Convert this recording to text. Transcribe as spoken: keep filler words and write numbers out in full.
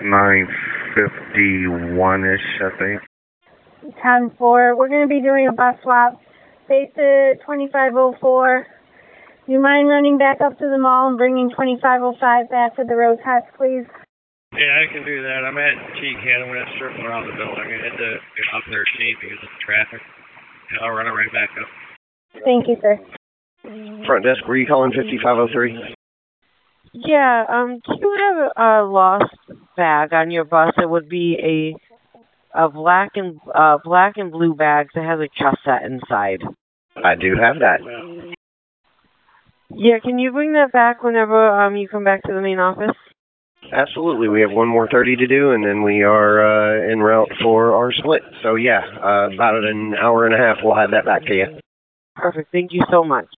nine fifty-one-ish, I think. ten four. We're going to be doing a bus swap. Base at twenty-five oh four. Do you mind running back up to the mall and bringing twenty-five oh five back for the road test, please? Yeah, I can do that. I'm at Cheekhead. I'm going to circle around the building. I had to get up there cheap because of the traffic. And I'll run it right back up. Thank you, sir. Front desk, were you calling fifty-five oh three? Yeah, um, do you have a lost bag on your bus? It would be a a black and uh black and blue bag that has a cassette inside. I do have that. Yeah, can you bring that back whenever um you come back to the main office? Absolutely. We have one more thirty to do, and then we are uh, en route for our split. So, yeah, uh, about an hour and a half, we'll have that back to you. Perfect. Thank you so much.